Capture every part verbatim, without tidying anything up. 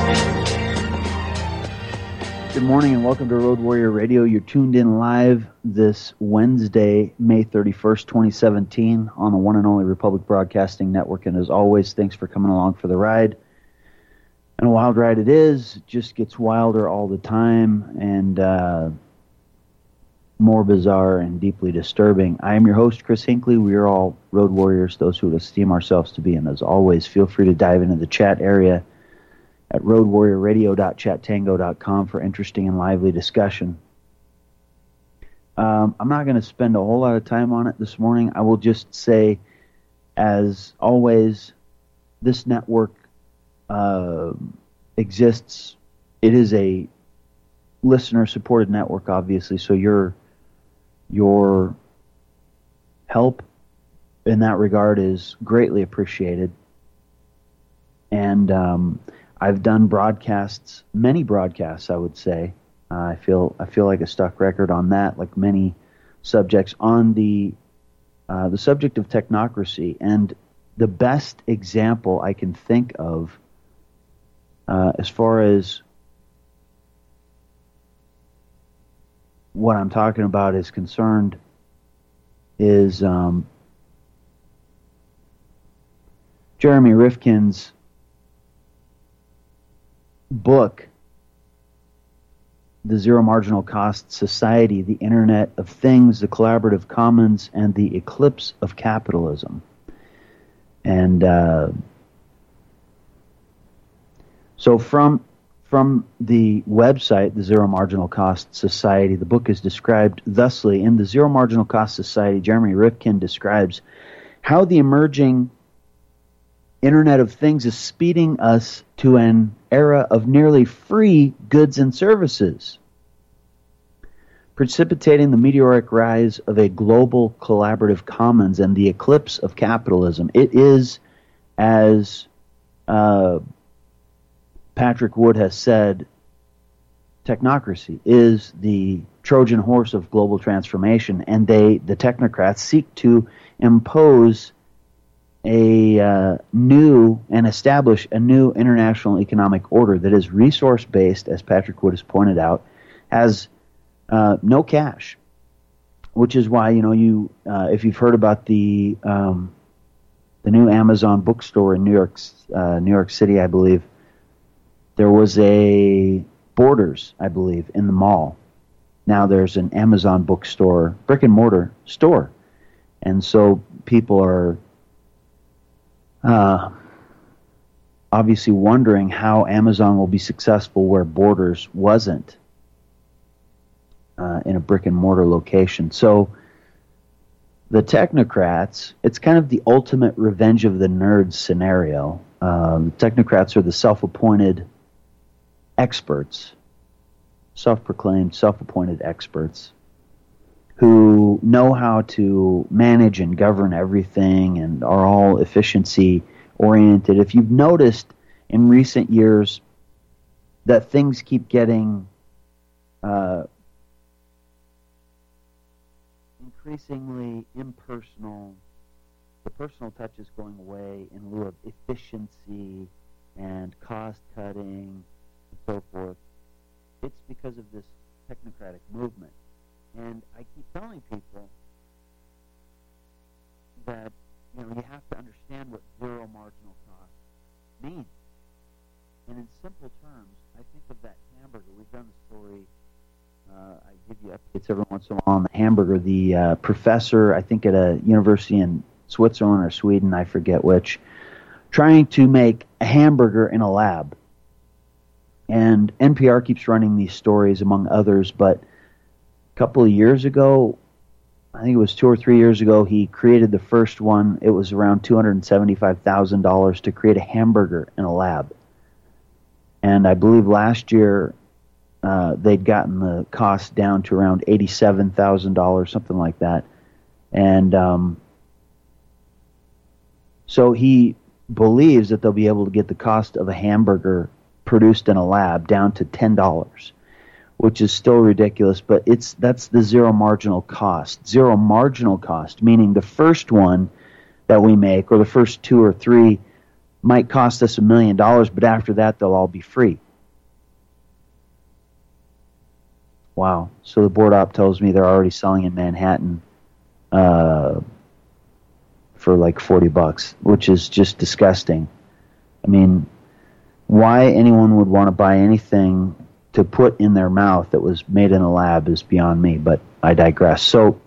Good morning and welcome to Road Warrior Radio. You're tuned in live this Wednesday, May thirty-first, twenty seventeen on the one and only Republic Broadcasting Network. And as always, thanks for coming along for the ride. And a wild ride it is. It just gets wilder all the time and uh, more bizarre and deeply disturbing. I am your host, Chris Hinckley. We are all Road Warriors, those who would esteem ourselves to be. And as always, feel free to dive into the chat area at road warrior radio dot chat tango dot com for interesting and lively discussion. Um, I'm not going to spend a whole lot of time on it this morning. I will just say, as always, this network uh, exists. It is a listener-supported network, obviously, so your your help in that regard is greatly appreciated. And um, I've done broadcasts, many broadcasts, I would say. Uh, I feel I feel like a stuck record on that, like many subjects on the uh, the subject of technocracy. And the best example I can think of, uh, as far as what I'm talking about is concerned, is um, Jeremy Rifkin's book, The Zero Marginal Cost Society, the Internet of Things, the Collaborative Commons, and the Eclipse of Capitalism. And uh, so from from the website, the Zero Marginal Cost Society, the book is described thusly. In the Zero Marginal Cost Society, Jeremy Rifkin describes how the emerging Internet of Things is speeding us to an era of nearly free goods and services, precipitating the meteoric rise of a global collaborative commons and the eclipse of capitalism. It is, as uh, Patrick Wood has said, technocracy is the Trojan horse of global transformation, and they, the technocrats, seek to impose a uh, new and establish a new international economic order that is resource-based, as Patrick Wood has pointed out, has uh, no cash, which is why, you know, you uh, if you've heard about the um, the new Amazon bookstore in New York, uh, New York City, I believe, there was a Borders, I believe, in the mall. Now there's an Amazon bookstore, brick and mortar store, and so people are Uh, obviously wondering how Amazon will be successful where Borders wasn't uh, in a brick and mortar location. So the technocrats, it's kind of the ultimate revenge of the nerds scenario. Um, technocrats are the self-appointed experts, self-proclaimed, self-appointed experts who know how to manage and govern everything and are all efficiency oriented. If you've noticed in recent years that things keep getting uh, increasingly impersonal, the personal touch is going away in lieu of efficiency and cost cutting and so forth, it's because of this technocratic movement. And I keep telling people that, you know, you have to understand what zero marginal cost means. And in simple terms, I think of that hamburger. We've done the story. Uh, I give you updates every once in a while on the hamburger. The uh, professor, I think at a university in Switzerland or Sweden, I forget which, trying to make a hamburger in a lab. And N P R keeps running these stories, among others, but a couple of years ago, I think it was two or three years ago, he created the first one. It was around two hundred seventy-five thousand dollars to create a hamburger in a lab. And I believe last year uh, they'd gotten the cost down to around eighty-seven thousand dollars, something like that. And um, so he believes that they'll be able to get the cost of a hamburger produced in a lab down to ten dollars, which is still ridiculous, but it's that's the zero marginal cost. Zero marginal cost, meaning the first one that we make, or the first two or three, might cost us a million dollars, but after that they'll all be free. Wow. So the board op tells me they're already selling in Manhattan uh, for like forty bucks, which is just disgusting. I mean, why anyone would want to buy anything to put in their mouth that was made in a lab is beyond me, but I digress. So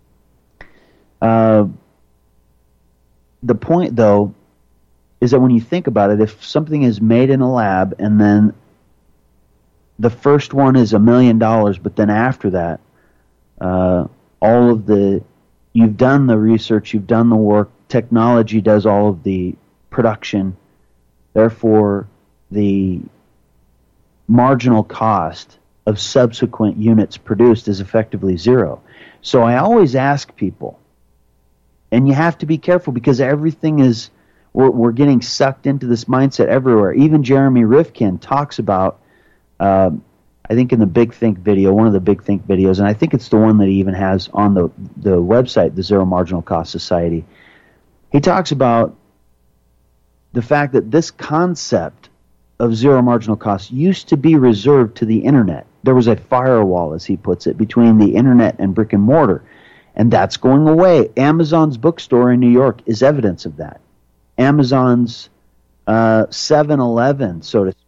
uh, the point, though, is that when you think about it, if something is made in a lab and then the first one is a million dollars, but then after that, uh, all of the, you've done the research, you've done the work, technology does all of the production, therefore the marginal cost of subsequent units produced is effectively zero. So I always ask people, and you have to be careful because everything is, we're, we're getting sucked into this mindset everywhere. Even Jeremy Rifkin talks about, uh, I think in the Big Think video, one of the Big Think videos, and I think it's the one that he even has on the, the website, the Zero Marginal Cost Society, he talks about the fact that this concept of zero marginal cost used to be reserved to the internet. There was a firewall, as he puts it, between the internet and brick and mortar, and that's going away. Amazon's bookstore in New York is evidence of that. Amazon's uh, seven eleven, so to speak.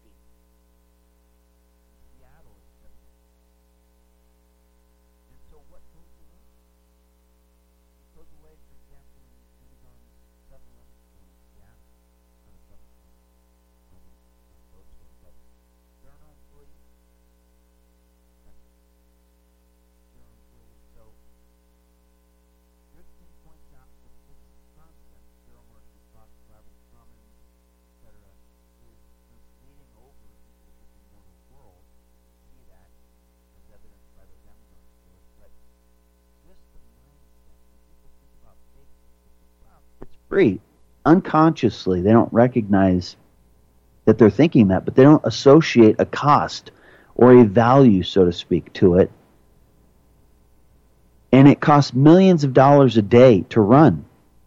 Free. Unconsciously, they don't recognize that they're thinking that, but they don't associate a cost or a value, so to speak, to it. And it costs millions of dollars a day to run.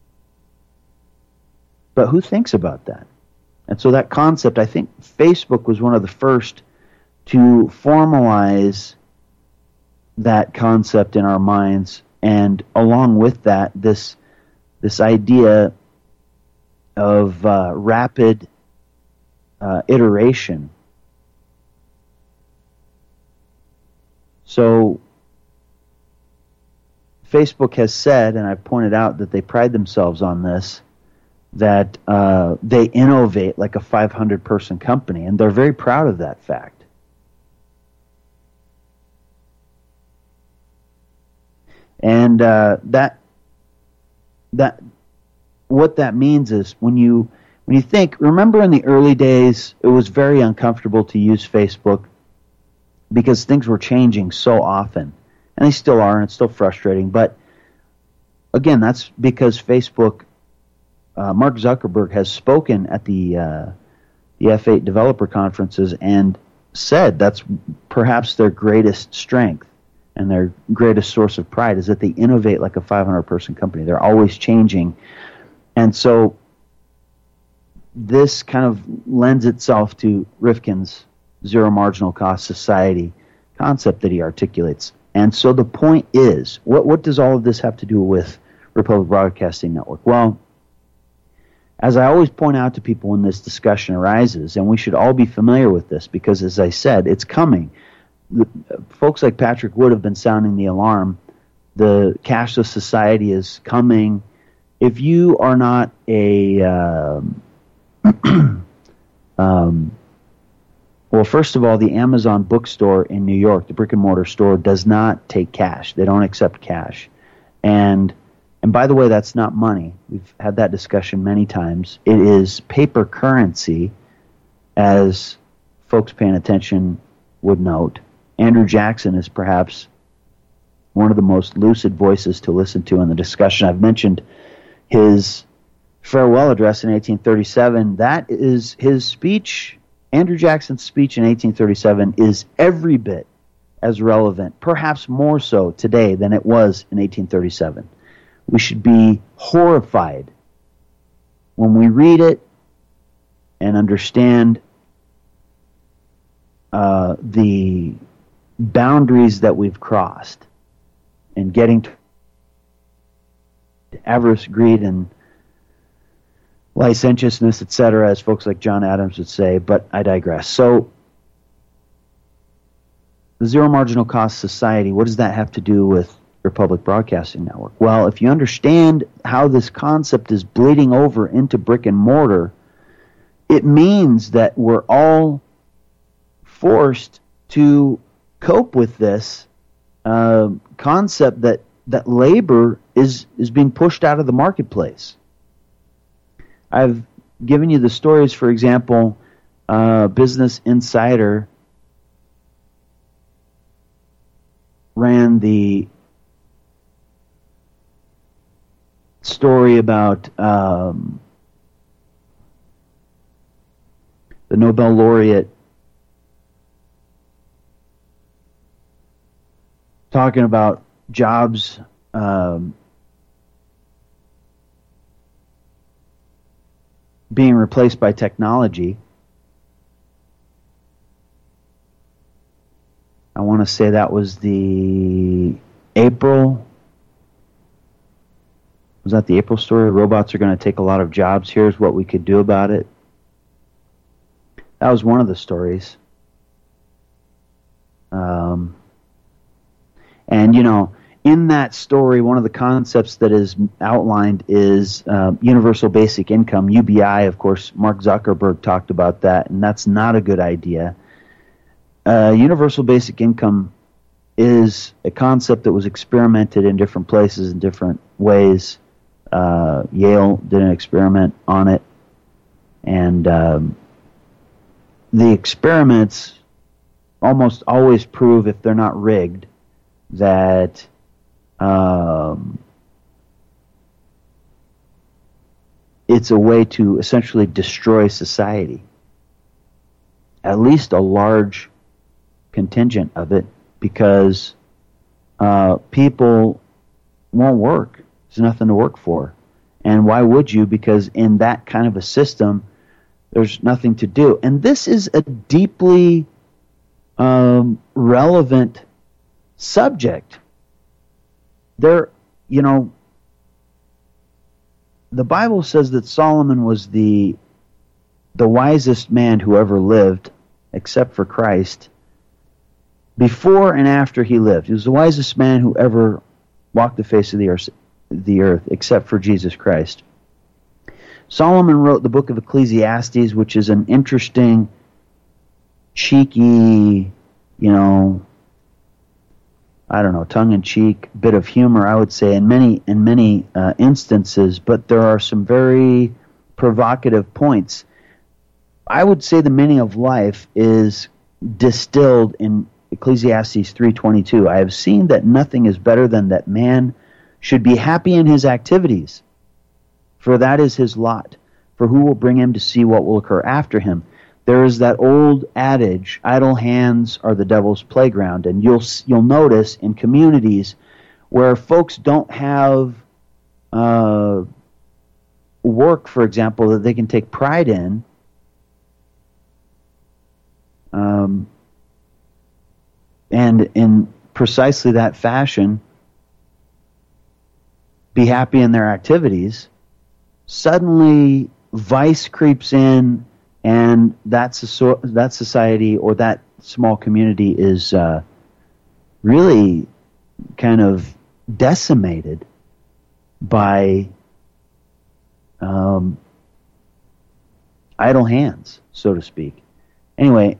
But who thinks about that? And so that concept, I think Facebook was one of the first to formalize that concept in our minds, and along with that, this this idea of uh, rapid uh, iteration. So Facebook has said, and I've pointed out that they pride themselves on this, that uh, they innovate like a five hundred person company, and they're very proud of that fact. And uh, that that what that means is when you when you think, remember in the early days, it was very uncomfortable to use Facebook because things were changing so often, and they still are, and it's still frustrating. But again, that's because Facebook, uh, Mark Zuckerberg has spoken at the uh, the F eight developer conferences and said that's perhaps their greatest strength and their greatest source of pride is that they innovate like a five hundred person company. They're always changing. And so this kind of lends itself to Rifkin's zero marginal cost society concept that he articulates. And so the point is, what, what does all of this have to do with Republic Broadcasting Network? Well, as I always point out to people when this discussion arises, and we should all be familiar with this because, as I said, it's coming. The, folks like Patrick Wood have been sounding the alarm. The cashless society is coming. If you are not a... Um, um, well, first of all, the Amazon bookstore in New York, the brick-and-mortar store, does not take cash. They don't accept cash. And and by the way, that's not money. We've had that discussion many times. It is paper currency, as folks paying attention would note. Andrew Jackson is perhaps one of the most lucid voices to listen to in the discussion. I've mentioned his farewell address in eighteen thirty-seven. That is his speech. Andrew Jackson's speech in eighteen thirty-seven is every bit as relevant, perhaps more so today than it was in eighteen thirty-seven. We should be horrified when we read it and understand uh, the boundaries that we've crossed and getting to avarice, greed, and licentiousness, et cetera, as folks like John Adams would say, but I digress. So, the zero marginal cost society, what does that have to do with your public broadcasting network? Well, if you understand how this concept is bleeding over into brick and mortar, it means that we're all forced to cope with this uh, concept that, that labor is, is being pushed out of the marketplace. I've given you the stories, for example, uh, Business Insider ran the story about um, the Nobel laureate talking about jobs um, being replaced by technology. I want to say that was the April. Was that the April story? Robots are going to take a lot of jobs. Here's what we could do about it. That was one of the stories. Um, and, you know, in that story, one of the concepts that is outlined is uh, universal basic income, U B I. Of course, Mark Zuckerberg talked about that, and that's not a good idea. Uh, universal basic income is a concept that was experimented in different places in different ways. Uh, Yale did an experiment on it, and um, the experiments almost always prove, if they're not rigged, that um, it's a way to essentially destroy society. At least a large contingent of it, because uh, people won't work. There's nothing to work for. And why would you? Because in that kind of a system, there's nothing to do. And this is a deeply um, relevant subject. There, you know, the Bible says that Solomon was the the wisest man who ever lived, except for Christ, before and after he lived. He was the wisest man who ever walked the face of the earth, the earth, except for Jesus Christ. Solomon wrote the book of Ecclesiastes, which is an interesting, cheeky, you know, I don't know, tongue-in-cheek bit of humor, I would say, in many in many uh, instances, but there are some very provocative points. I would say the meaning of life is distilled in Ecclesiastes three twenty-two. I have seen that nothing is better than that man should be happy in his activities, for that is his lot. For who will bring him to see what will occur after him? There is that old adage, idle hands are the devil's playground, and you'll you'll notice in communities where folks don't have uh, work, for example, that they can take pride in, um, and in precisely that fashion, be happy in their activities, suddenly vice creeps in, and that, so- that society or that small community is uh, really kind of decimated by um, idle hands, so to speak. Anyway,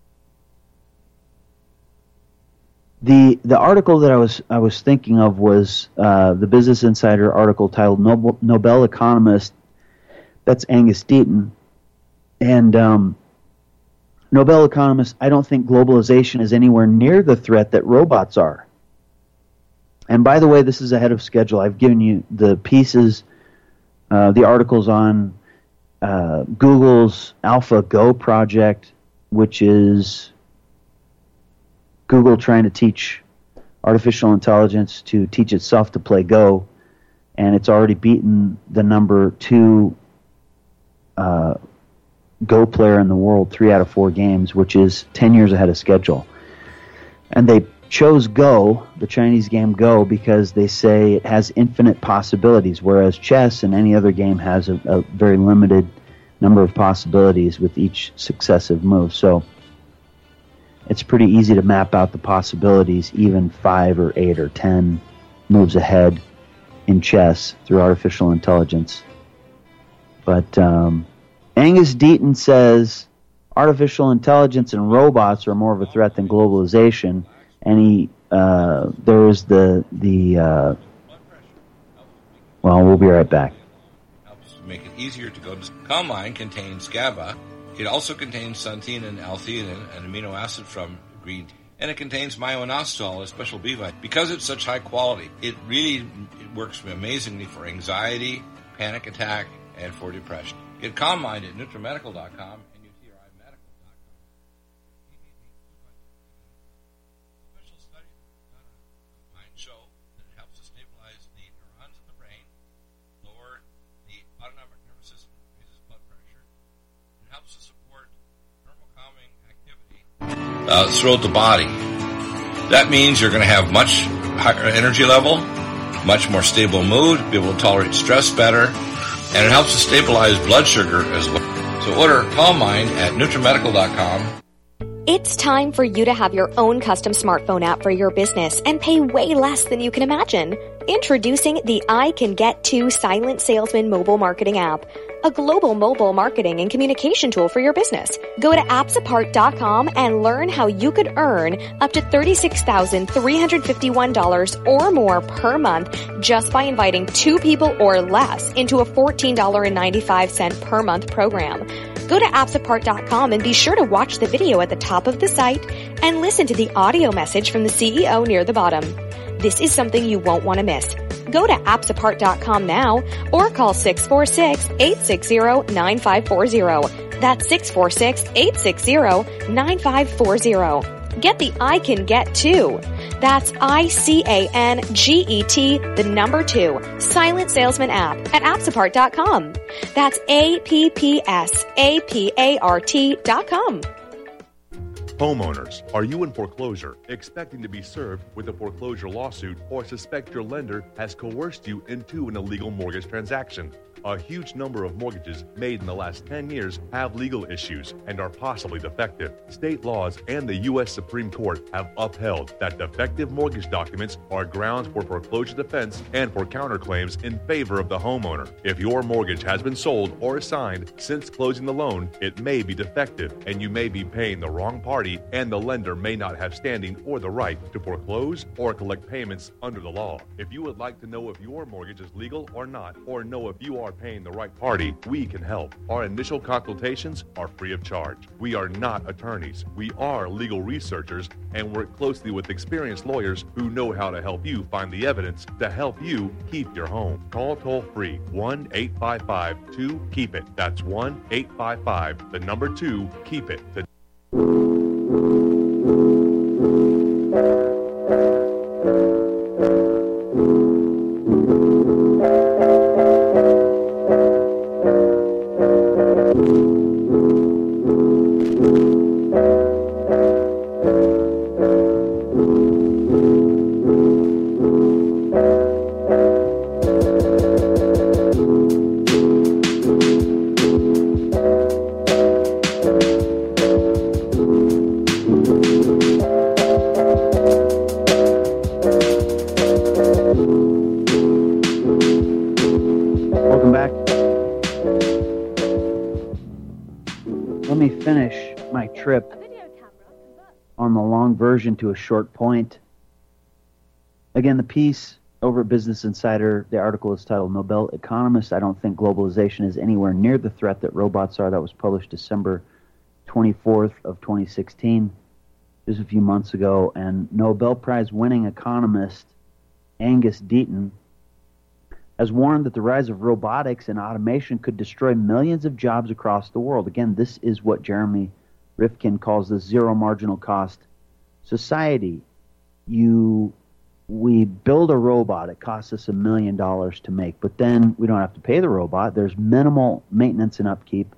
the the article that I was I was thinking of was uh, the Business Insider article titled Nobel, Nobel Economist. That's Angus Deaton. And um, Nobel economists, I don't think globalization is anywhere near the threat that robots are. And by the way, this is ahead of schedule. I've given you the pieces, uh, the articles on uh, Google's AlphaGo project, which is Google trying to teach artificial intelligence to teach itself to play Go. And it's already beaten the number two uh Go player in the world three out of four games, which is ten years ahead of schedule. And they chose Go, the Chinese game Go, because they say it has infinite possibilities, whereas chess and any other game has a, a very limited number of possibilities with each successive move. So it's pretty easy to map out the possibilities, even five or eight or ten moves ahead in chess through artificial intelligence. But um, Angus Deaton says artificial intelligence and robots are more of a threat than globalization. And he, uh, there is the, the uh, well, we'll be right back. Helps make it easier to go to. Calmine contains GABA. It also contains xanthine and L-theanine, an amino acid from green tea. And it contains myo-inositol, a special B vitamin. Because it's such high quality, it really it works amazingly for anxiety, panic attack, and for depression. Get Calmine at NutriMedical dot com. Uh, throughout the body. That means you're going to have much higher energy level, much more stable mood, be able to tolerate stress better, and it helps to stabilize blood sugar as well. So order Calmine at NutriMedical dot com. It's time for you to have your own custom smartphone app for your business and pay way less than you can imagine. Introducing the I Can Get To Silent Salesman mobile marketing app, a global mobile marketing and communication tool for your business. Go to apps apart dot com and learn how you could earn up to thirty-six thousand three hundred fifty-one dollars or more per month just by inviting two people or less into a fourteen dollars and ninety-five cents per month program. Go to apps apart dot com and be sure to watch the video at the top of the site and listen to the audio message from the C E O near the bottom. This is something you won't want to miss. Go to apps apart dot com now or call six four six, eight six zero, nine five four zero. That's six four six, eight six zero, nine five four zero. Get the I Can Get To. That's I C A N G E T, the number two, Silent Salesman app at apps apart dot com. That's A P P S A P A R T dot com. Homeowners, are you in foreclosure, expecting to be served with a foreclosure lawsuit, or suspect your lender has coerced you into an illegal mortgage transaction? A huge number of mortgages made in the last ten years have legal issues and are possibly defective. State laws and the U S Supreme Court have upheld that defective mortgage documents are grounds for foreclosure defense and for counterclaims in favor of the homeowner. If your mortgage has been sold or assigned since closing the loan, it may be defective and you may be paying the wrong party, and the lender may not have standing or the right to foreclose or collect payments under the law. If you would like to know if your mortgage is legal or not, or know if you are paying the right party, we can help. Our initial consultations are free of charge. We are not attorneys. We are legal researchers and work closely with experienced lawyers who know how to help you find the evidence to help you keep your home. Call toll free one eight five five two keep it. That's one eight five five, the number two, keep it. To version to a short point. Again, the piece over at Business Insider, the article is titled Nobel Economist, I Don't Think Globalization is Anywhere Near the Threat That Robots Are. That was published December twenty-fourth of twenty sixteen, just a few months ago. And Nobel Prize winning economist Angus Deaton has warned that the rise of robotics and automation could destroy millions of jobs across the world. Again, this is what Jeremy Rifkin calls the zero marginal cost society. You, we build a robot, it costs us a million dollars to make, but then we don't have to pay the robot. There's minimal maintenance and upkeep,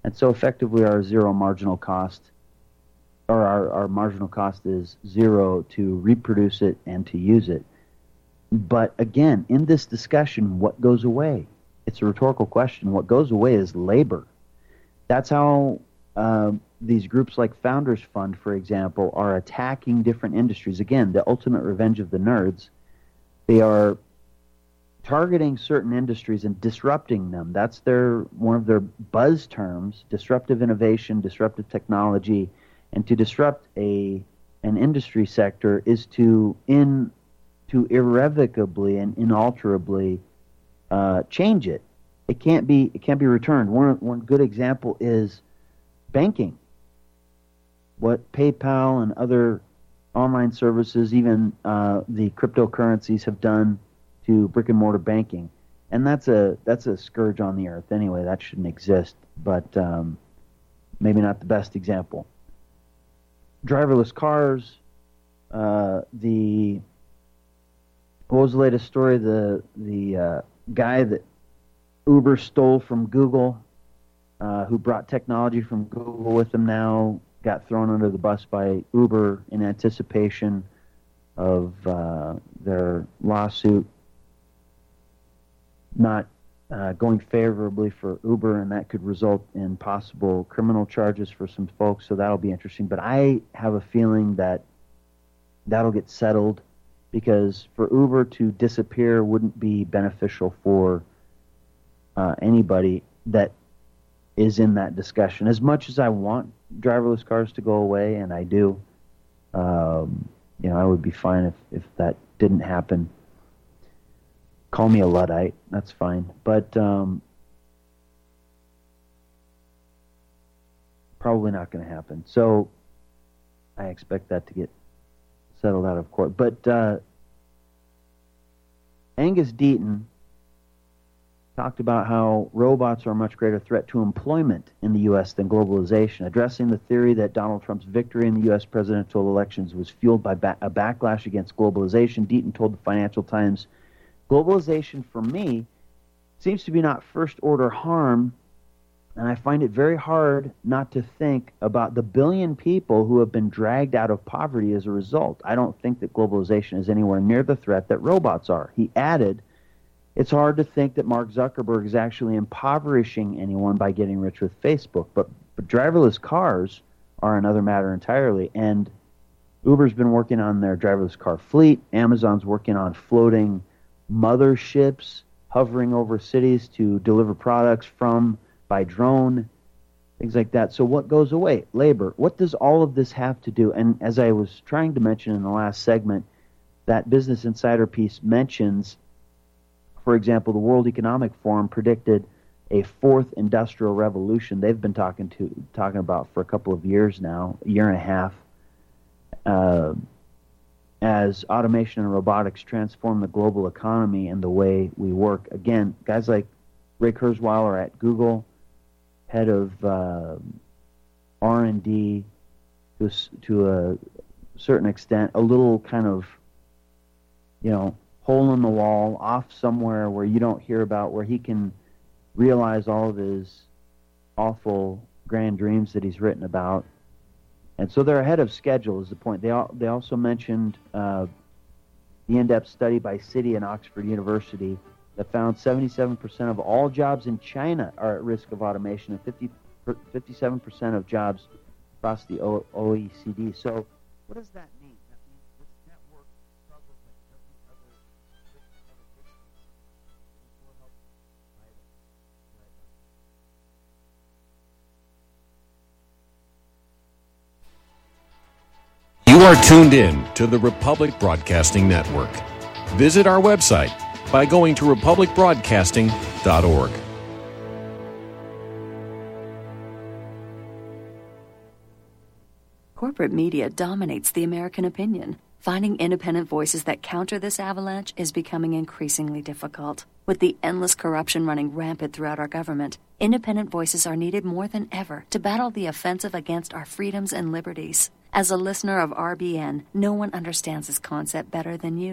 And so effectively our zero marginal cost, or our, our marginal cost is zero to reproduce it and to use it. But again, in this discussion, what goes away? It's a rhetorical question. What goes away is labor. That's how uh, these groups like Founders Fund, for example, are attacking different industries. Again, the ultimate revenge of the nerds. They are targeting certain industries and disrupting them. That's their one of their buzz terms: disruptive innovation, disruptive technology. And to disrupt a an industry sector is to in to irrevocably and inalterably uh, change it. It can't be it can't be returned. One one good example is banking. What PayPal and other online services, even uh, the cryptocurrencies, have done to brick and mortar banking, and that's a that's a scourge on the earth anyway. That shouldn't exist, but um, maybe not the best example. Driverless cars. Uh, the what was the latest story? The the uh, guy that Uber stole from Google, uh, who brought technology from Google with him, now got thrown under the bus by Uber in anticipation of uh, their lawsuit not uh, going favorably for Uber, and that could result in possible criminal charges for some folks, so that'll be interesting. But I have a feeling that that'll get settled, because for Uber to disappear wouldn't be beneficial for uh, anybody that is in that discussion. As much as I want driverless cars to go away, and I do, um, you know, I would be fine if, if that didn't happen. Call me a Luddite, that's fine. But um, probably not going to happen. So I expect that to get settled out of court. But uh, Angus Deaton talked about how robots are a much greater threat to employment in the U S than globalization, addressing the theory that Donald Trump's victory in the U S presidential elections was fueled by ba- a backlash against globalization. Deaton told the Financial Times, "Globalization, for me, seems to be not first-order harm, and I find it very hard not to think about the billion people who have been dragged out of poverty as a result. I don't think that globalization is anywhere near the threat that robots are." He added, "It's hard to think that Mark Zuckerberg is actually impoverishing anyone by getting rich with Facebook, but, but driverless cars are another matter entirely, and Uber's been working on their driverless car fleet. Amazon's working on floating motherships hovering over cities to deliver products from by drone, things like that. So what goes away? Labor. What does all of this have to do? And as I was trying to mention in the last segment, that Business Insider piece mentions, for example, the World Economic Forum predicted a fourth industrial revolution. They've been talking to talking about for a couple of years now, a year and a half, uh, as automation and robotics transform the global economy and the way we work. Again, guys like Ray Kurzweil at Google, head of uh, R and D, to, to a certain extent, a little kind of, you know, hole in the wall, off somewhere where you don't hear about, where he can realize all of his awful grand dreams that he's written about. And so they're ahead of schedule is the point. They all, they also mentioned uh, the in-depth study by Citi and Oxford University that found seventy-seven percent of all jobs in China are at risk of automation, and fifty, fifty-seven percent of jobs across the o- OECD. So what does that mean? That means this network struggles like every other will help fight it. You are tuned in to the Republic Broadcasting Network. Visit our website by going to republic broadcasting dot org. Corporate media dominates the American opinion. Finding independent voices that counter this avalanche is becoming increasingly difficult. With the endless corruption running rampant throughout our government, independent voices are needed more than ever to battle the offensive against our freedoms and liberties. As a listener of R B N, no one understands this concept better than you.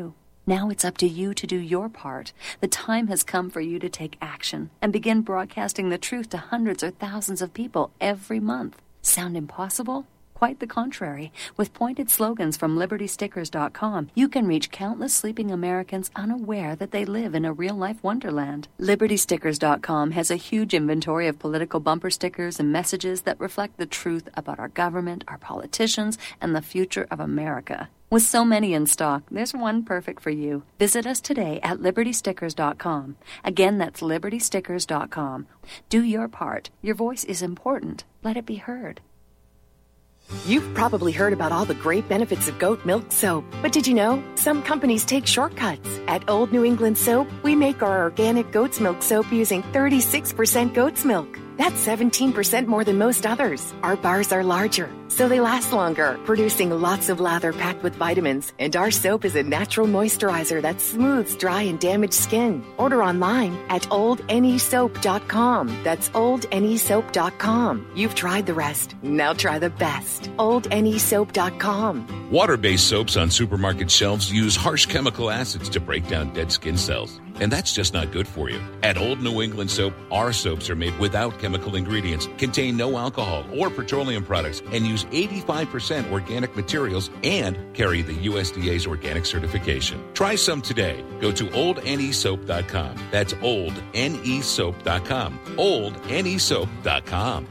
Now it's up to you to do your part. The time has come for you to take action and begin broadcasting the truth to hundreds or thousands of people every month. Sound impossible? Quite the contrary. With pointed slogans from Liberty Stickers dot com, you can reach countless sleeping Americans unaware that they live in a real-life wonderland. Liberty Stickers dot com has a huge inventory of political bumper stickers and messages that reflect the truth about our government, our politicians, and the future of America. With so many in stock, there's one perfect for you. Visit us today at Liberty Stickers dot com. Again, that's Liberty Stickers dot com. Do your part. Your voice is important. Let it be heard. You've probably heard about all the great benefits of goat milk soap, but did you know some companies take shortcuts? At Old New England Soap, we make our organic goat's milk soap using thirty-six percent goat's milk. That's seventeen percent more than most others. Our bars are larger, so they last longer, producing lots of lather packed with vitamins. And our soap is a natural moisturizer that smooths dry and damaged skin. Order online at old n e soap dot com. That's old n e soap dot com. You've tried the rest. Now try the best. old n e soap dot com. Water-based soaps on supermarket shelves use harsh chemical acids to break down dead skin cells. And that's just not good for you. At Old New England Soap, our soaps are made without chemical ingredients, contain no alcohol or petroleum products, and use eighty-five percent organic materials and carry the U S D A's organic certification. Try some today. Go to old n e soap dot com. That's old n e soap dot com. old n e soap dot com.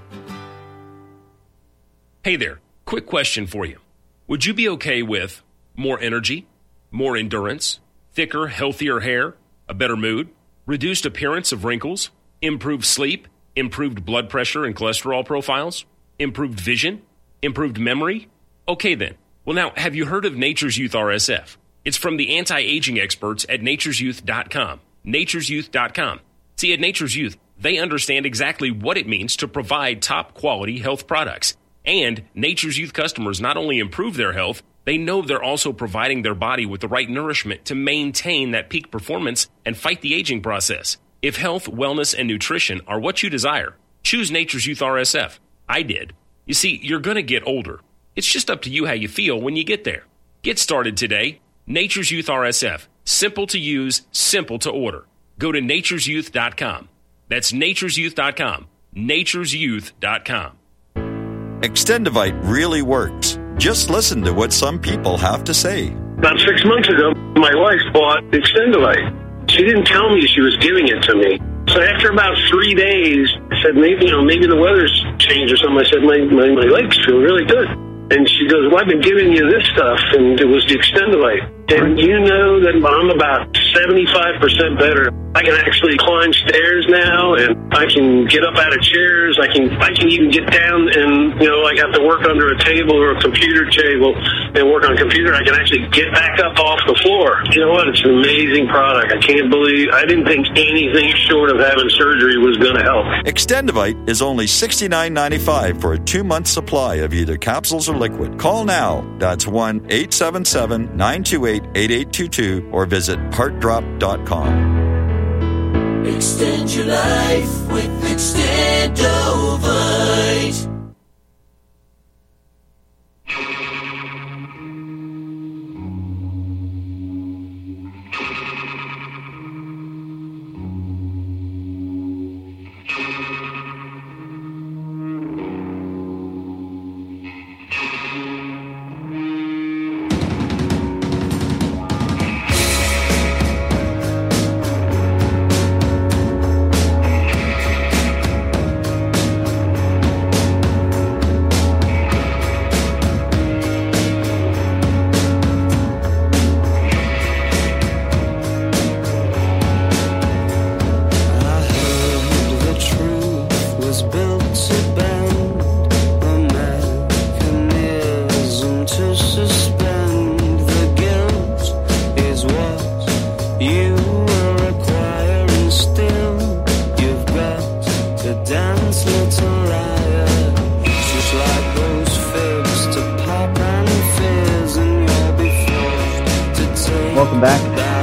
Hey there. Quick question for you. Would you be okay with more energy, more endurance, thicker, healthier hair, a better mood, reduced appearance of wrinkles, improved sleep, improved blood pressure and cholesterol profiles, improved vision, improved memory? Okay then. Well now, have you heard of Nature's Youth R S F? It's from the anti-aging experts at natures youth dot com. natures youth dot com. See, at Nature's Youth, they understand exactly what it means to provide top-quality health products. And Nature's Youth customers not only improve their health, they know they're also providing their body with the right nourishment to maintain that peak performance and fight the aging process. If health, wellness, and nutrition are what you desire, choose Nature's Youth R S F. I did. You see, you're going to get older. It's just up to you how you feel when you get there. Get started today. Nature's Youth R S F. Simple to use, simple to order. Go to natures youth dot com. That's natures youth dot com. natures youth dot com. Extendivite really works. Just listen to what some people have to say. About six months ago, my wife bought Extendivite. She didn't tell me she was giving it to me. So after about three days, I said, maybe, you know, maybe the weather's changed or something. I said, my, my, my legs feel really good. And she goes, well, I've been giving you this stuff, and it was the Extendivite. And you know that I'm about seventy-five percent better. I can actually climb stairs now, and I can get up out of chairs. I can I can even get down and, you know, I got to work under a table or a computer table and work on a computer. I can actually get back up off the floor. You know what? It's an amazing product. I can't believe, I didn't think anything short of having surgery was going to help. Extendivite is only sixty-nine dollars and ninety-five cents for a two-month supply of either capsules or liquid. Call now. That's one eight seven seven, nine two eight, eight eight two two or visit heart drop dot com. Extend your life with Extendovite. Welcome back.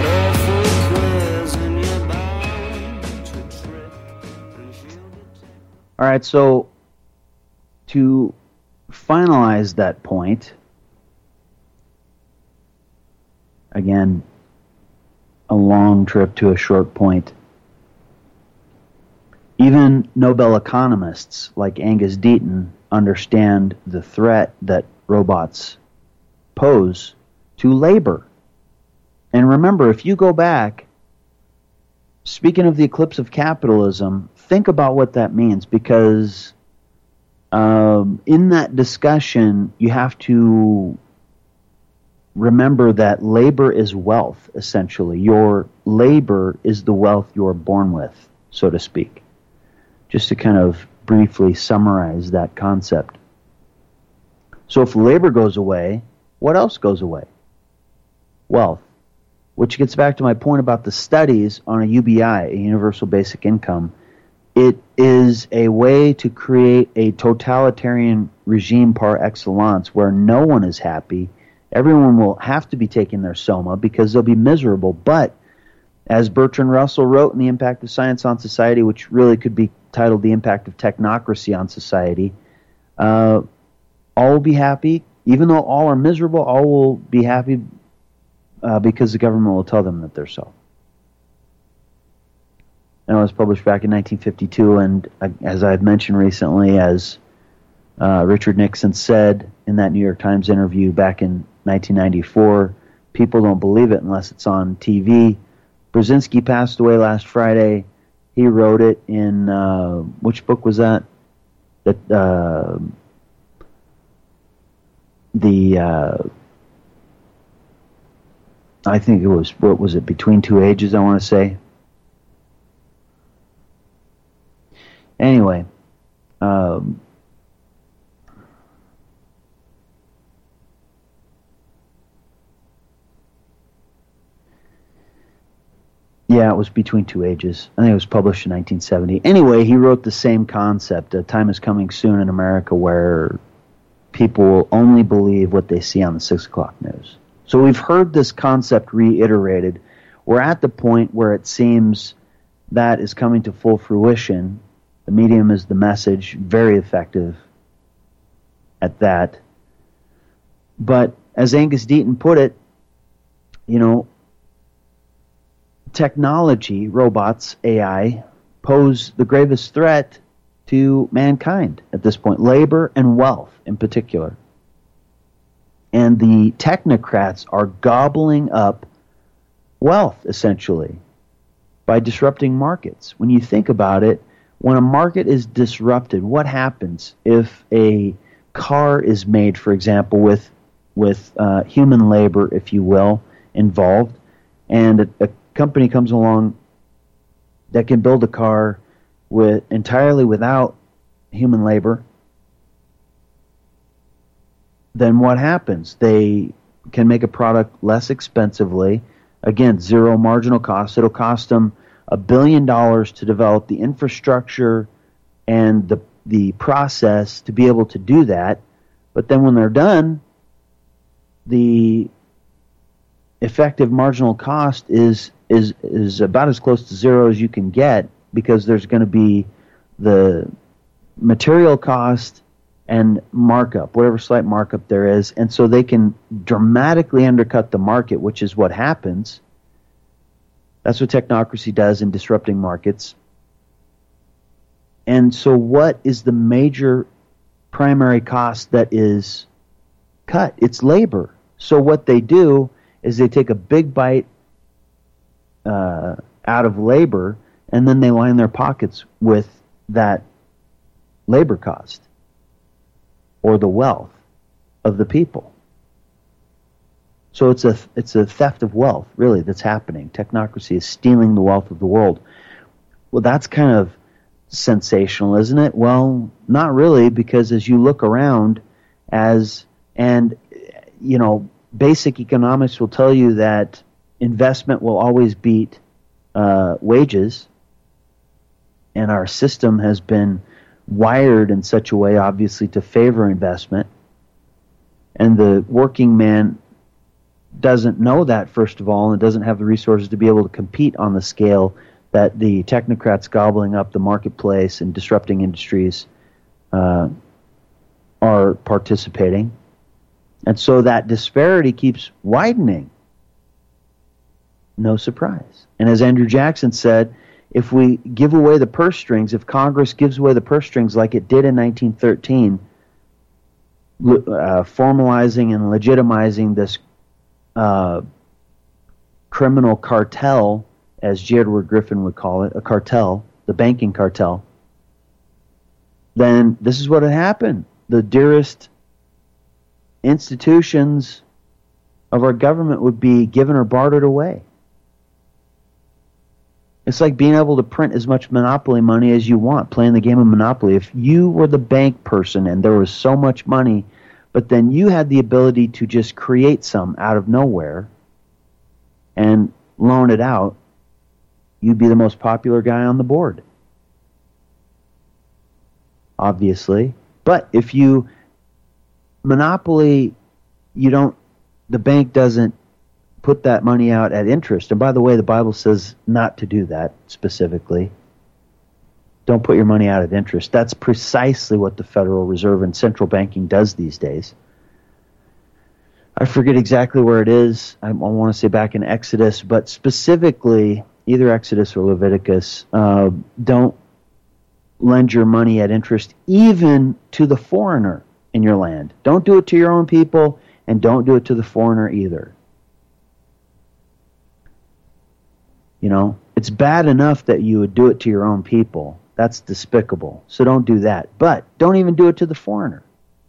All right, so to finalize that point, again, a long trip to a short point. Even Nobel economists like Angus Deaton understand the threat that robots pose to labor. And remember, if you go back, speaking of the eclipse of capitalism, think about what that means, because um, in that discussion, you have to remember that labor is wealth, essentially. Your labor is the wealth you're born with, so to speak. Just to kind of briefly summarize that concept. So if labor goes away, what else goes away? Wealth. Which gets back to my point about the studies on a U B I, a universal basic income. It is a way to create a totalitarian regime par excellence where no one is happy. Everyone will have to be taking their soma because they'll be miserable. But as Bertrand Russell wrote in The Impact of Science on Society, which really could be titled The Impact of Technocracy on Society, uh, all will be happy. Even though all are miserable, all will be happy uh, because the government will tell them that they're so. And it was published back in nineteen fifty-two, and uh, as I had mentioned recently, as uh, Richard Nixon said in that New York Times interview back in nineteen ninety-four, people don't believe it unless it's on T V. Brzezinski passed away last Friday. He wrote it in, uh, which book was that? That uh, the, uh, I think it was, what was it, Between Two Ages, I want to say. Anyway, um, yeah, it was Between Two Ages. I think it was published in nineteen seventy. Anyway, he wrote the same concept. A time is coming soon in America where people will only believe what they see on the six o'clock news. So we've heard this concept reiterated. We're at the point where it seems that is coming to full fruition. The medium is the message, very effective at that. But as Angus Deaton put it, you know, technology, robots, A I, pose the gravest threat to mankind at this point, labor and wealth in particular. And the technocrats are gobbling up wealth, essentially, by disrupting markets. When you think about it, when a market is disrupted, what happens if a car is made, for example, with with uh, human labor, if you will, involved, and a, a company comes along that can build a car with entirely without human labor, then what happens? They can make a product less expensively. Again, zero marginal cost. It'll cost them a billion dollars to develop the infrastructure and the the process to be able to do that. But then when they're done, the effective marginal cost is is is about as close to zero as you can get, because there's going to be the material cost and markup, whatever slight markup there is, and so they can dramatically undercut the market, which is what happens. That's what technocracy does in disrupting markets. And so what is the major primary cost that is cut? It's labor. So what they do is they take a big bite uh, out of labor, and then they line their pockets with that labor cost or the wealth of the people. So it's a it's a theft of wealth, really, that's happening. Technocracy is stealing the wealth of the world. Well, that's kind of sensational, isn't it? Well, not really, because as you look around, as and you know, basic economics will tell you that investment will always beat uh, wages, and our system has been wired in such a way, obviously, to favor investment. And the working man doesn't know that, first of all, and doesn't have the resources to be able to compete on the scale that the technocrats gobbling up the marketplace and disrupting industries uh, are participating. And so that disparity keeps widening. no surprise. And as Andrew Jackson said, if we give away the purse strings, if Congress gives away the purse strings like it did in nineteen thirteen, uh, formalizing and legitimizing this uh, criminal cartel, as J. Edward Griffin would call it, a cartel, the banking cartel, then this is what had happened. The dearest institutions of our government would be given or bartered away. It's like being able to print as much Monopoly money as you want, playing the game of Monopoly. If you were the bank person and there was so much money, but then you had the ability to just create some out of nowhere and loan it out, you'd be the most popular guy on the board. Obviously. But if you Monopoly, you don't, the bank doesn't put that money out at interest. And by the way, the Bible says not to do that specifically. Don't put your money out at interest. That's precisely what the Federal Reserve and central banking does these days. I forget exactly where it is. I, I want to say back in Exodus, but specifically, either Exodus or Leviticus, uh, don't lend your money at interest even to the foreigner in your land. Don't do it to your own people, and don't do it to the foreigner either. You know, it's bad enough that you would do it to your own people. That's despicable. So don't do that. But don't even do it to the foreigner.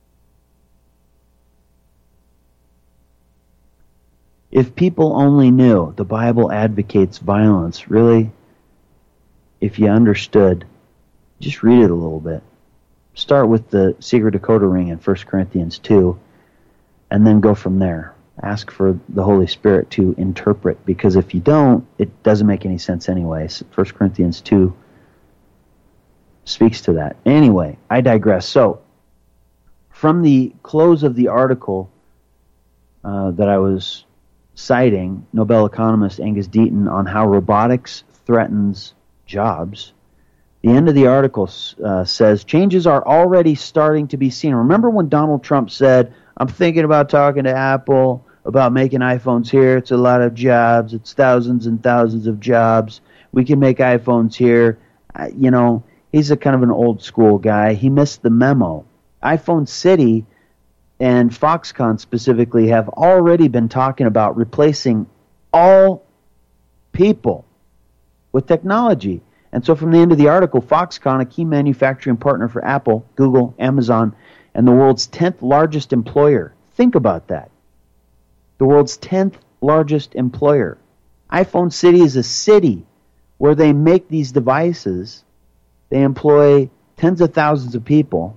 If people only knew the Bible advocates violence, really, if you understood, just read it a little bit. Start with the secret decoder ring in First Corinthians two, and then go from there. Ask for the Holy Spirit to interpret, because if you don't, it doesn't make any sense anyway. First Corinthians two speaks to that. Anyway, I digress. So, from the close of the article uh, that I was citing, Nobel economist Angus Deaton on how robotics threatens jobs, the end of the article uh, says, changes are already starting to be seen. Remember when Donald Trump said, I'm thinking about talking to Apple about making iPhones here. It's a lot of jobs. It's thousands and thousands of jobs. We can make iPhones here. Uh, you know, he's a kind of an old school guy. He missed the memo. iPhone City and Foxconn specifically have already been talking about replacing all people with technology. And so from the end of the article, Foxconn, a key manufacturing partner for Apple, Google, Amazon, and the world's tenth largest employer. Think about that. The world's tenth largest employer. iPhone City is a city where they make these devices. They employ tens of thousands of people.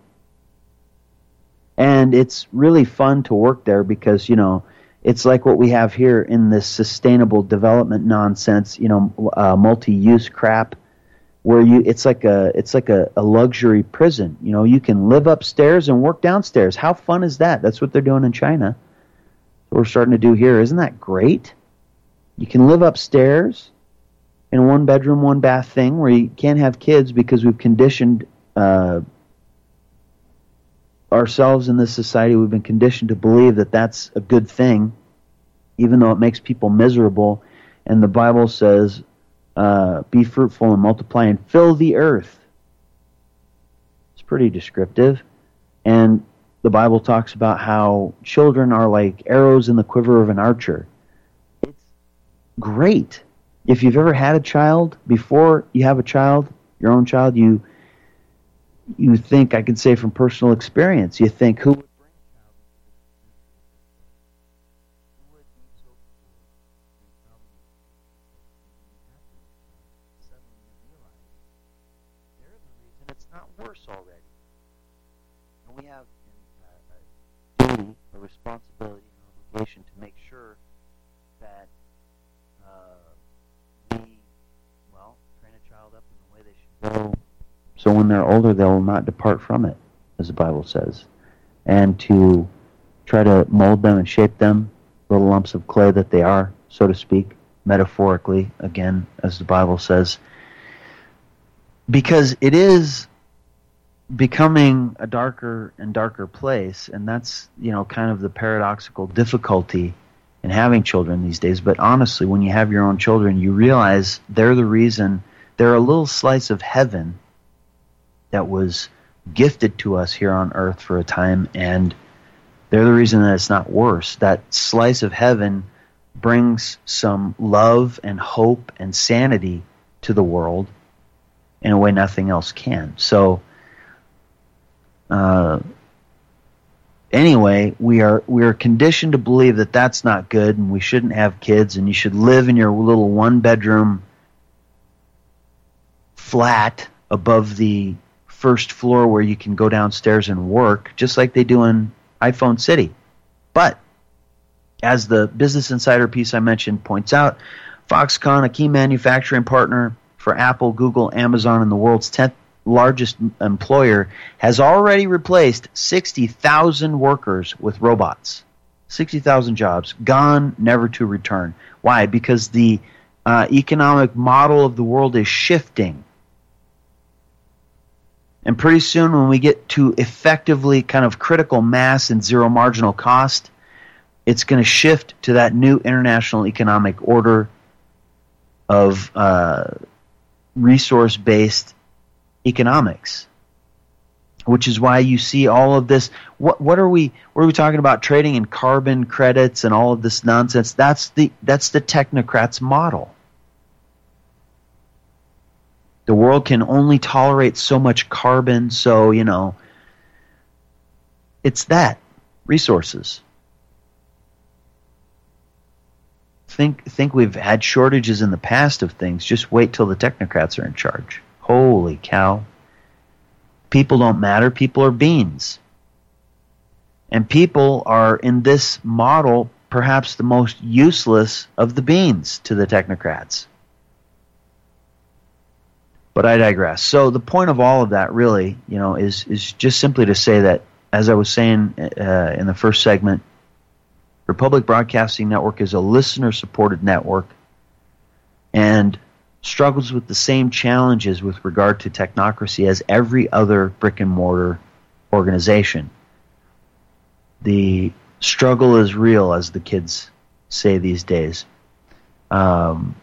And it's really fun to work there because, you know, it's like what we have here in this sustainable development nonsense, you know, uh, multi-use crap, where you it's like a it's like a, a luxury prison. You know, you can live upstairs and work downstairs. How fun is that? That's what they're doing in China. What we're starting to do here. Isn't that great? You can live upstairs in a one bedroom, one bath thing where you can't have kids because we've conditioned uh, ourselves in this society. We've been conditioned to believe that that's a good thing, even though it makes people miserable. And the Bible says, Uh, be fruitful and multiply and fill the earth. It's pretty descriptive. And the Bible talks about how children are like arrows in the quiver of an archer. It's great. If you've ever had a child, before you have a child, your own child, you you think, I can say from personal experience, you think, who would bring a child into this who would be so cool and tell me suddenly you realize they're the reason it's not worse already. And we have a duty, a responsibility, an obligation to make sure that uh, we, well, train a child up in the way they should go, so when they're older they will not depart from it, as the Bible says, and to try to mold them and shape them, little lumps of clay that they are, so to speak, metaphorically, again, as the Bible says, because it is becoming a darker and darker place, and that's, you know, kind of the paradoxical difficulty and having children these days. But honestly, when you have your own children, you realize they're the reason, they're a little slice of heaven that was gifted to us here on earth for a time, and they're the reason that it's not worse. That slice of heaven brings some love and hope and sanity to the world in a way nothing else can. So, uh, anyway, we are we are conditioned to believe that that's not good, and we shouldn't have kids, and you should live in your little one-bedroom flat above the first floor where you can go downstairs and work, just like they do in iPhone City. But as the Business Insider piece I mentioned points out, Foxconn, a key manufacturing partner for Apple, Google, Amazon, and the world's tenth largest employer, has already replaced sixty thousand workers with robots. sixty thousand jobs gone, never to return. Why? Because the uh, economic model of the world is shifting. And pretty soon when we get to effectively kind of critical mass and zero marginal cost, it's going to shift to that new international economic order of uh, resource-based economics, which is why you see all of this. What what are we what are we talking about? Trading in carbon credits and all of this nonsense. That's the that's the technocrats' model. The world can only tolerate so much carbon, so you know it's that resources. Think think we've had shortages in the past of things. Just wait till the technocrats are in charge. Holy cow. People don't matter. People are beans. And people are, in this model, perhaps the most useless of the beans to the technocrats. But I digress. So the point of all of that really, you know, is, is just simply to say that, as I was saying uh, in the first segment, Republic Broadcasting Network is a listener-supported network and struggles with the same challenges with regard to technocracy as every other brick-and-mortar organization. The struggle is real, as the kids say these days. Um,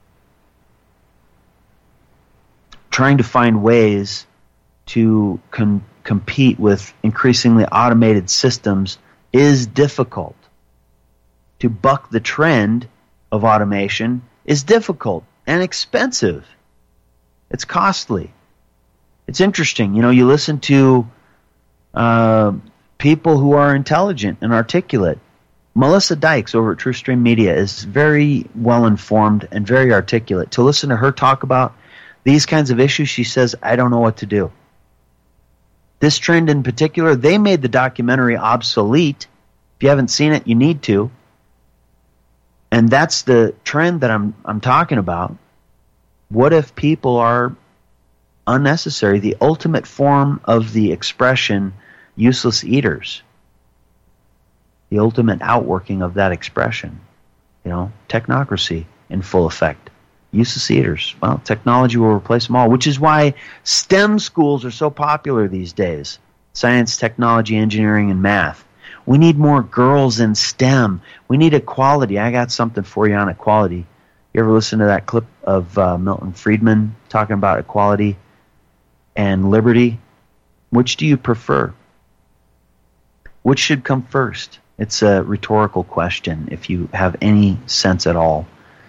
trying to find ways to con- compete with increasingly automated systems is difficult. To buck the trend of automation is difficult and expensive. It's costly. It's interesting. You know, you listen to uh, people who are intelligent and articulate. Melissa Dykes over at TruthStream Media is very well informed and very articulate. To listen to her talk about these kinds of issues, she says, I don't know what to do. This trend in particular, they made the documentary obsolete. If you haven't seen it, you need to. And that's the trend that I'm I'm talking about. What if people are unnecessary? The ultimate form of the expression useless eaters. The ultimate outworking of that expression. You know, technocracy in full effect. Useless eaters. Well, technology will replace them all, which is why STEM schools are so popular these days. Science, technology, engineering, and math. We need more girls in STEM. We need equality. I got something for you on equality. You ever listen to that clip of uh, Milton Friedman talking about equality and liberty? Which do you prefer? Which should come first? It's a rhetorical question, if you have any sense at all.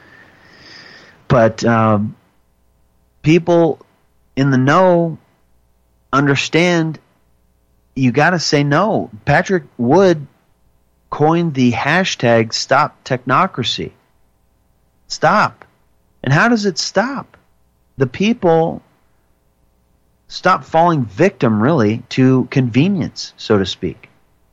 But um, people in the know understand you got to say no. Patrick Wood coined the hashtag Stop Technocracy. Stop. And how does it stop? The people stop falling victim, really, to convenience, so to speak.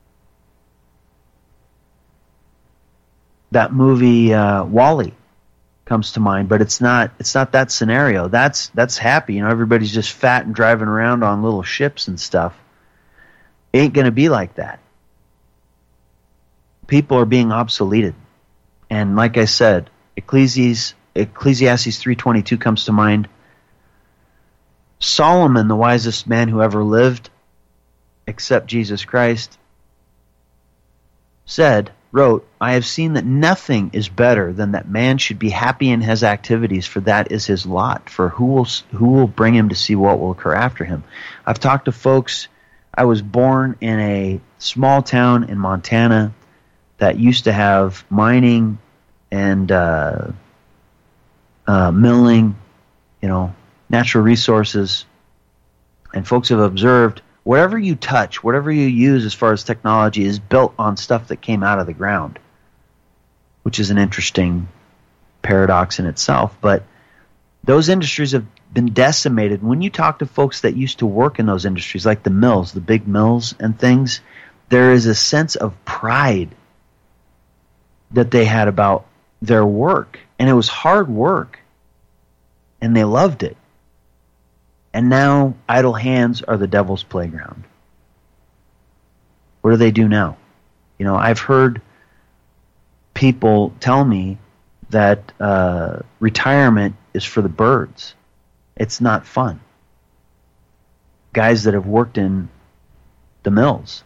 That movie uh, WALL-E comes to mind, but it's not. It's not that scenario. That's that's happy. You know, everybody's just fat and driving around on little ships and stuff. It ain't going to be like that. People are being obsoleted. And like I said, Ecclesiastes, Ecclesiastes three twenty-two comes to mind. Solomon, the wisest man who ever lived, except Jesus Christ, said, wrote, "I have seen that nothing is better than that man should be happy in his activities, for that is his lot. For who will who will bring him to see what will occur after him?" I've talked to folks. I was born in a small town in Montana that used to have mining and uh, uh, milling, you know, natural resources, and folks have observed whatever you touch, whatever you use as far as technology is built on stuff that came out of the ground, which is an interesting paradox in itself. But those industries have been decimated. When you talk to folks that used to work in those industries, like the mills, the big mills and things, there is a sense of pride that they had about their work. And it was hard work. And they loved it. And now idle hands are the devil's playground. What do they do now? You know, I've heard people tell me that uh, retirement is for the birds. It's not fun. Guys that have worked in the mills.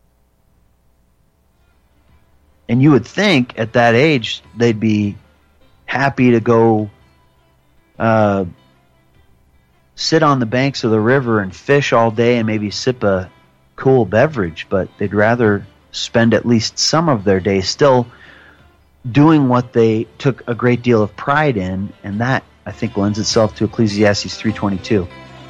And you would think at that age they'd be happy to go uh, sit on the banks of the river and fish all day and maybe sip a cool beverage, but they'd rather spend at least some of their day still doing what they took a great deal of pride in, and that, I think, lends itself to Ecclesiastes three twenty-two.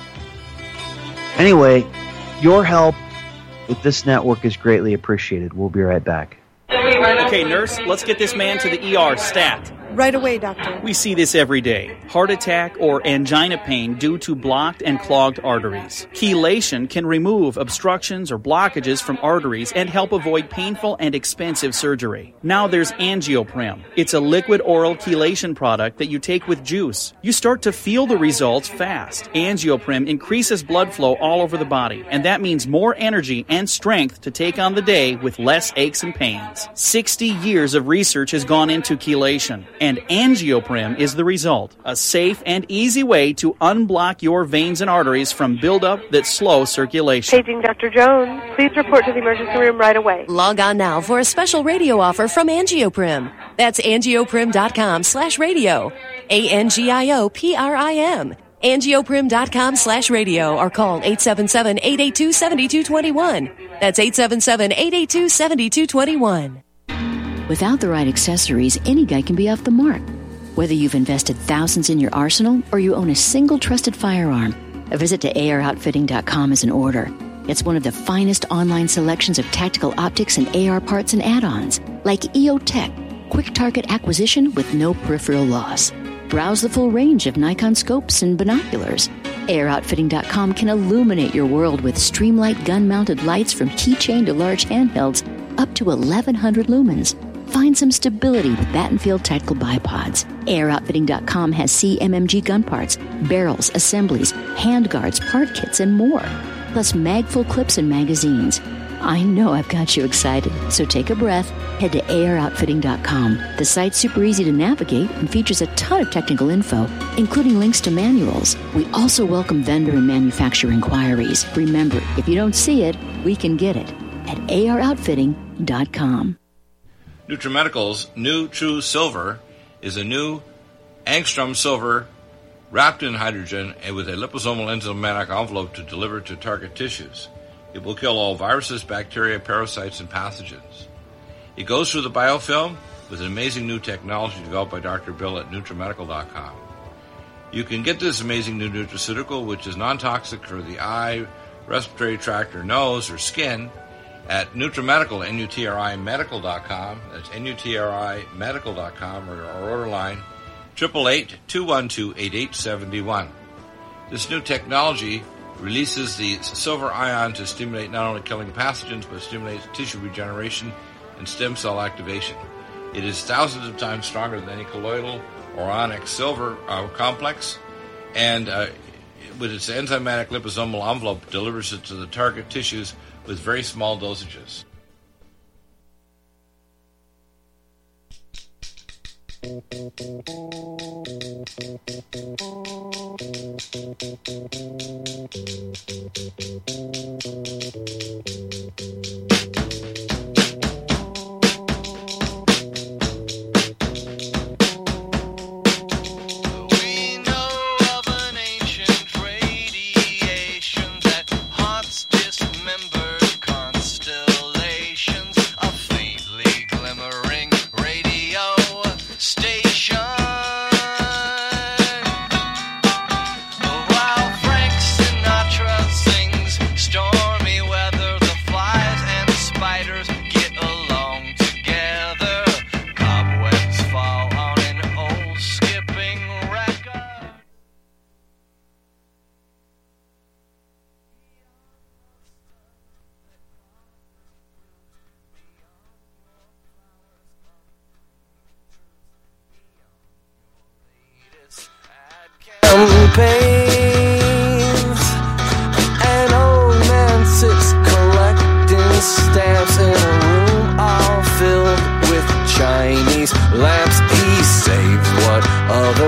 Anyway, your help with this network is greatly appreciated. We'll be right back. Okay, nurse, let's get this man to the E R stat. Right away, doctor. We see this every day. Heart attack or angina pain due to blocked and clogged arteries. Chelation can remove obstructions or blockages from arteries and help avoid painful and expensive surgery. Now there's Angioprim. It's a liquid oral chelation product that you take with juice. You start to feel the results fast. Angioprim increases blood flow all over the body, and that means more energy and strength to take on the day with less aches and pains. sixty years of research has gone into chelation, and Angioprim is the result. A safe and easy way to unblock your veins and arteries from buildup that slow circulation. Paging Doctor Jones. Please report to the emergency room right away. Log on now for a special radio offer from Angioprim. That's angioprim.com slash radio. A-N-G-I-O-P-R-I-M. Angioprim.com slash radio or call eight seven seven, eight eight two, seven two two one. That's eight seven seven, eight eight two, seven two two one. Without the right accessories, any guy can be off the mark. Whether you've invested thousands in your arsenal or you own a single trusted firearm, a visit to A R outfitting dot com is in order. It's one of the finest online selections of tactical optics and A R parts and add-ons, like E O Tech, quick target acquisition with no peripheral loss. Browse the full range of Nikon scopes and binoculars. A R outfitting dot com can illuminate your world with Streamlight gun-mounted lights from keychain to large handhelds up to eleven hundred lumens. Find some stability with Battenfield Tactical Bipods. A R outfitting dot com has C M M G gun parts, barrels, assemblies, handguards, part kits, and more. Plus mag-full clips and magazines. I know I've got you excited, so take a breath. Head to A R outfitting dot com. The site's super easy to navigate and features a ton of technical info, including links to manuals. We also welcome vendor and manufacturer inquiries. Remember, if you don't see it, we can get it at A R outfitting dot com. NutriMedical's new True Silver is a new angstrom silver wrapped in hydrogen and with a liposomal enzymatic envelope to deliver to target tissues. It will kill all viruses, bacteria, parasites, and pathogens. It goes through the biofilm with an amazing new technology developed by Doctor Bill at NutriMedical dot com. You can get this amazing new nutraceutical, which is non-toxic for the eye, respiratory tract, or nose, or skin, at NutriMedical, N U T R I medical dot com. That's N U T R I medical dot com, or our order line, eight eight eight, two one two, eight eight seven one. This new technology releases the silver ion to stimulate not only killing pathogens, but stimulates tissue regeneration and stem cell activation. It is thousands of times stronger than any colloidal or onyx silver uh, complex, and uh, with its enzymatic liposomal envelope, delivers it to the target tissues with very small dosages.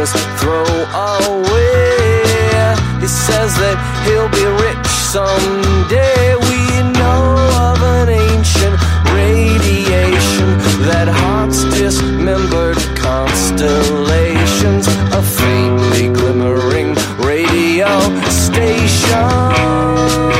flowers throw away. He says that he'll be rich someday. We know of an ancient radiation that haunts dismembered constellations, a faintly glimmering radio station.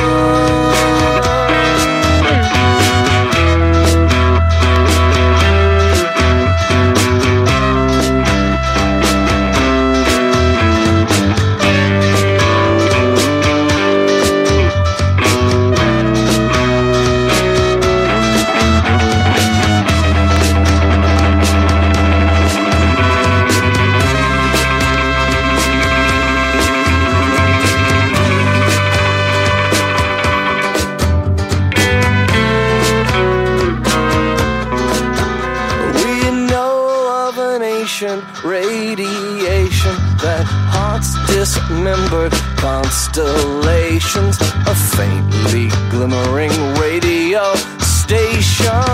Radiation that haunts dismembered constellations, a faintly glimmering radio station.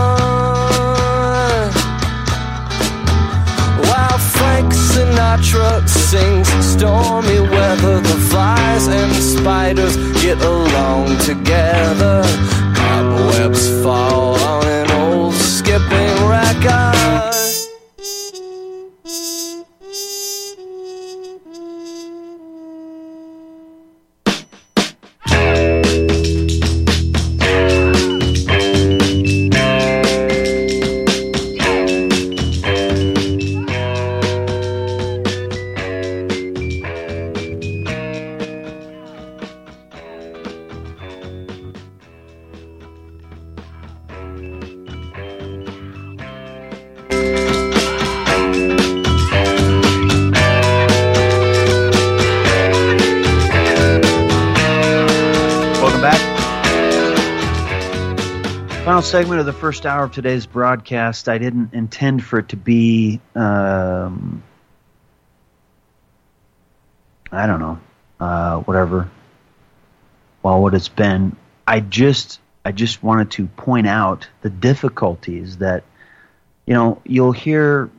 While Frank Sinatra sings stormy weather, the flies and spiders get along together. Cobwebs fall on an old skipping record. Segment of the first hour of today's broadcast. I didn't intend for it to be um, I don't know uh, whatever well what it's been. I just I just wanted to point out the difficulties that, you know, you'll hear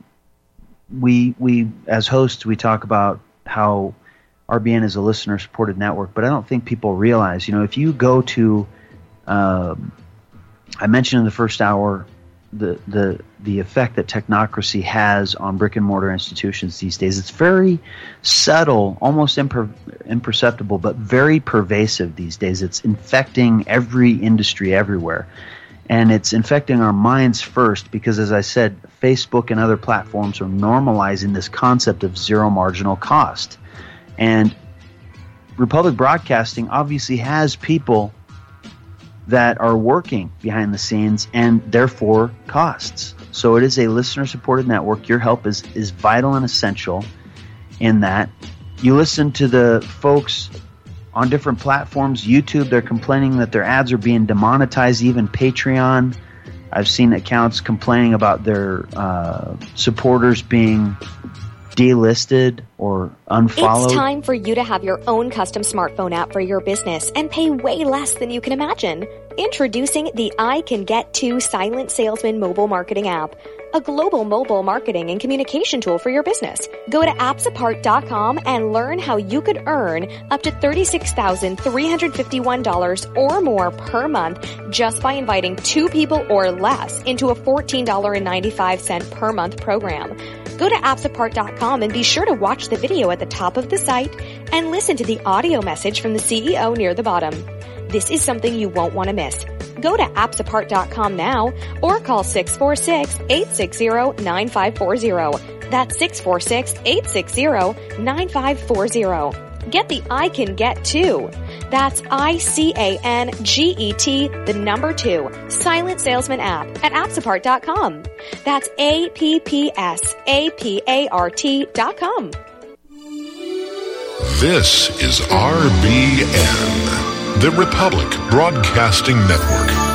we we as hosts we talk about how R B N is a listener supported network, but I don't think people realize, you know, if you go to um, I mentioned in the first hour the the the effect that technocracy has on brick and mortar institutions these days. It's very subtle, almost imper, imperceptible, but very pervasive these days. It's infecting every industry everywhere. And it's infecting our minds first because, as I said, Facebook and other platforms are normalizing this concept of zero marginal cost. And Republic Broadcasting obviously has people that are working behind the scenes and therefore costs. So it is a listener-supported network. Your help is, is vital and essential in that. You listen to the folks on different platforms. YouTube, they're complaining that their ads are being demonetized, even Patreon. I've seen accounts complaining about their uh, supporters being delisted or unfollowed. It's time for you to have your own custom smartphone app for your business and pay way less than you can imagine. Introducing the I Can Get To Silent Salesman mobile marketing app, a global mobile marketing and communication tool for your business. Go to apps apart dot com and learn how you could earn up to thirty-six thousand three hundred fifty-one dollars or more per month just by inviting two people or less into a fourteen dollars and ninety-five cents per month program. Go to apps apart dot com and be sure to watch the video at the top of the site and listen to the audio message from the C E O near the bottom. This is something you won't want to miss. Go to apps apart dot com now or call six four six, eight six zero, nine five four zero. That's six four six, eight six zero, nine five four zero. Get the I Can Get To. That's I C A N G E T, the number two, Silent Salesman app at apps apart dot com. That's A P P S A P A R T dot com. This is R B N, the Republic Broadcasting Network.